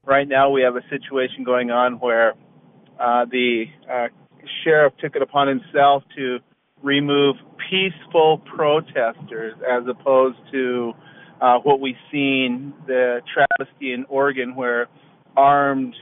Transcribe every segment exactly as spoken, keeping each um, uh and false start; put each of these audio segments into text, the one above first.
Right now we have a situation going on where uh, the uh, sheriff took it upon himself to remove peaceful protesters as opposed to uh, what we've seen, the travesty in Oregon where armed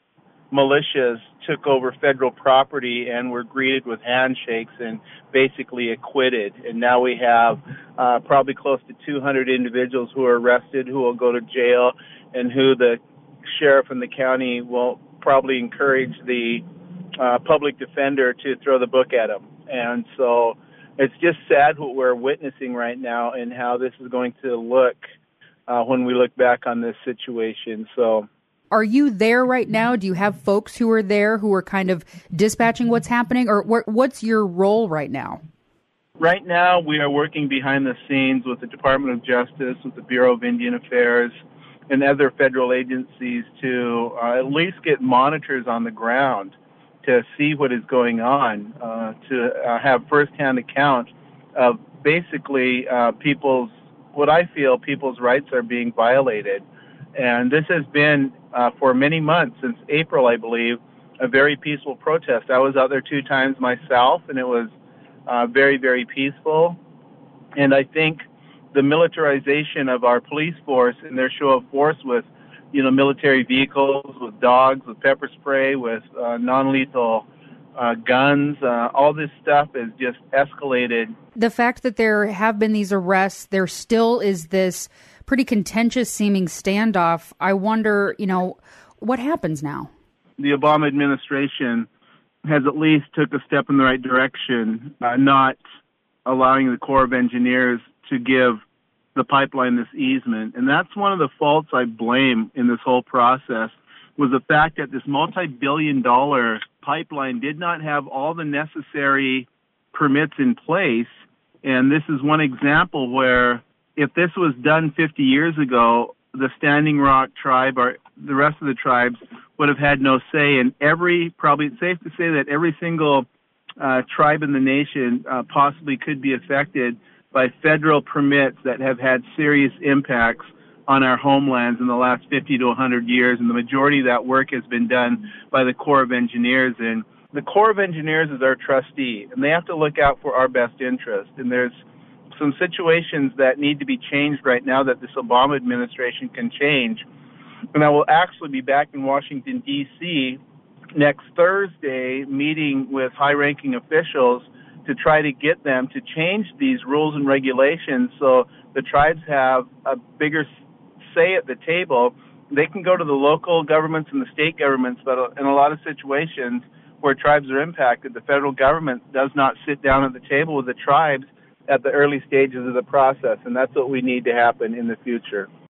militias took over federal property and were greeted with handshakes and basically acquitted. And now we have uh, probably close to two hundred individuals who are arrested, who will go to jail, and who the sheriff in the county will probably encourage the uh, public defender to throw the book at them. And so it's just sad what we're witnessing right now and how this is going to look uh, when we look back on this situation. So, are you there right now? Do you have folks who are there who are kind of dispatching what's happening, or wh- what's your role right now? Right now, we are working behind the scenes with the Department of Justice, with the Bureau of Indian Affairs, and other federal agencies to uh, at least get monitors on the ground to see what is going on, uh, to uh, have firsthand account of basically uh, people's, what I feel people's rights are being violated. And this has been, uh, for many months, since April, I believe, a very peaceful protest. I was out there two times myself, and it was uh, very, very peaceful. And I think the militarization of our police force and their show of force with, you know, military vehicles, with dogs, with pepper spray, with uh, non-lethal uh, guns, uh, all this stuff is just escalated. The fact that there have been these arrests, there still is this pretty contentious seeming standoff. I wonder, you know, what happens now? The Obama administration has at least took a step in the right direction, uh, not allowing the Corps of Engineers to give the pipeline this easement. And that's one of the faults I blame in this whole process, was the fact that this multi-billion dollar pipeline did not have all the necessary permits in place. And this is one example where if this was done fifty years ago, the Standing Rock tribe or the rest of the tribes would have had no say. And every, probably it's safe to say that every single uh, tribe in the nation uh, possibly could be affected by federal permits that have had serious impacts on our homelands in the last fifty to one hundred years. And the majority of that work has been done by the Corps of Engineers. And the Corps of Engineers is our trustee, and they have to look out for our best interest. And there's some situations that need to be changed right now that this Obama administration can change. And I will actually be back in Washington, D C next Thursday meeting with high-ranking officials to try to get them to change these rules and regulations so the tribes have a bigger say at the table. They can go to the local governments and the state governments, but in a lot of situations where tribes are impacted, the federal government does not sit down at the table with the tribes at the early stages of the process, and that's what we need to happen in the future.